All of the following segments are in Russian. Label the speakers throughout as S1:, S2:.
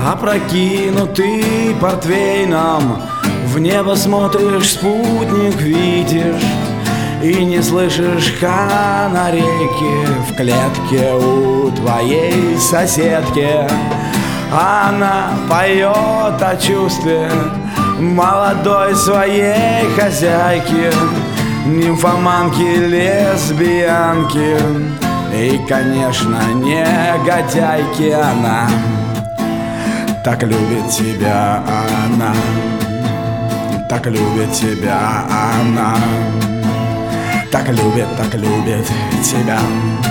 S1: Опрокинутый портвейном, в небо смотришь, спутник видишь, и не слышишь канарейки в клетке у твоей соседки. Она поет о чувстве молодой своей хозяйки, нимфоманки, лесбиянки и, конечно, негодяйки. Она так любит тебя, она так любит тебя, она так любит тебя.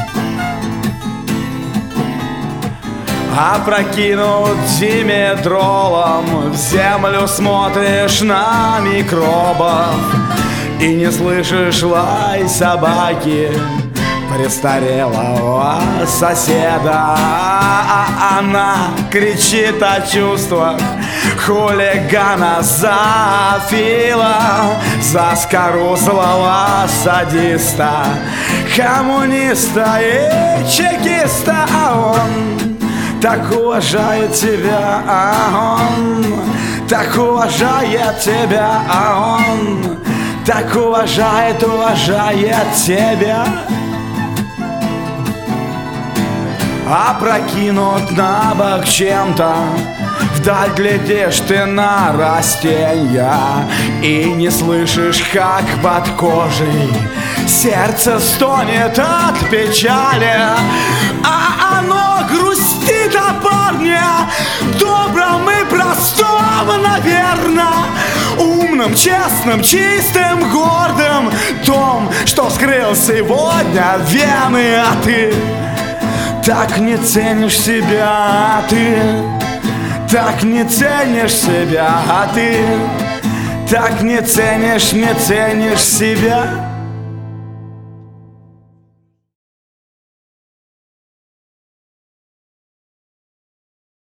S1: Опрокинут диметролом, в землю смотришь на микробов и не слышишь лай собаки престарелого соседа. Она кричит о чувствах хулигана, зоофила, заскорузлого садиста, коммуниста и чекиста. А он так уважает тебя, а он так уважает тебя, а он так уважает тебя. Опрокинут на бок чем-то, вдаль глядишь ты на растенья и не слышишь, как под кожей сердце стонет от печали, а оно грустит о парне добром и простом, наверно, умным, честным, чистым, гордым, том, что скрыл сегодня вены. А ты так не ценишь себя, а ты так не ценишь себя, а ты так не ценишь себя.